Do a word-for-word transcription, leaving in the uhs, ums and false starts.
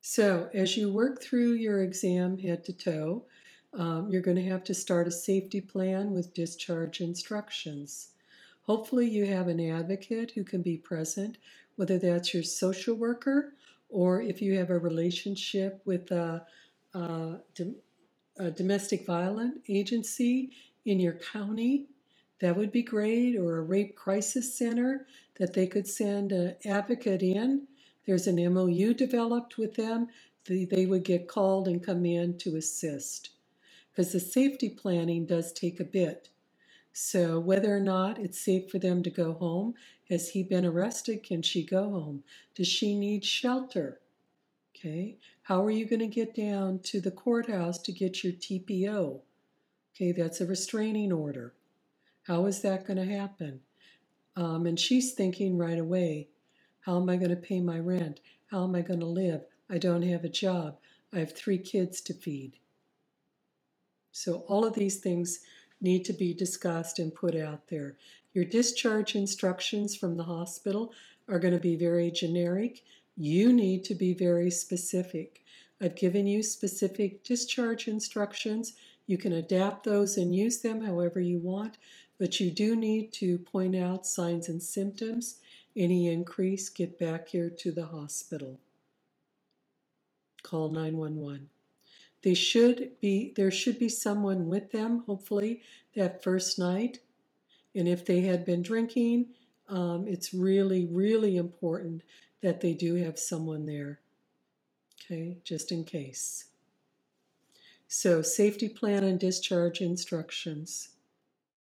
So, as you work through your exam head to toe, um, you're going to have to start a safety plan with discharge instructions. Hopefully, you have an advocate who can be present, whether that's your social worker or if you have a relationship with a, a, dom- a domestic violence agency in your county. That would be great, or a rape crisis center that they could send an advocate in. There's an M O U developed with them. They, they would get called and come in to assist because the safety planning does take a bit. So, whether or not it's safe for them to go home, has he been arrested? Can she go home? Does she need shelter? Okay. How are you going to get down to the courthouse to get your T P O? Okay, that's a restraining order. How is that going to happen? Um, and she's thinking right away, how am I going to pay my rent? How am I going to live? I don't have a job. I have three kids to feed. So all of these things need to be discussed and put out there. Your discharge instructions from the hospital are going to be very generic. You need to be very specific. I've given you specific discharge instructions. You can adapt those and use them however you want, but you do need to point out signs and symptoms. Any increase, get back here to the hospital. Call nine one one. They should be there should be someone with them, hopefully, that first night. And if they had been drinking, um, it's really, really important that they do have someone there. Okay, just in case. So, safety plan and discharge instructions.